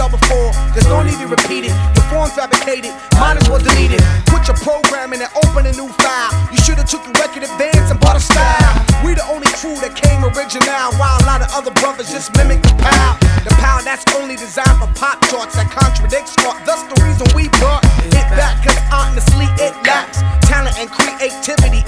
well before. There's no need to repeat it. Your form's fabricated, mine is well deleted. Put your program in and open a new file. You should've took your record advance and bought a style. We the only crew that came original, while a lot of other brothers just mimic the pow. The pow that's only designed for pop charts that contradicts art. Thus the reason we brought it back, cause honestly it lacks talent and creativity.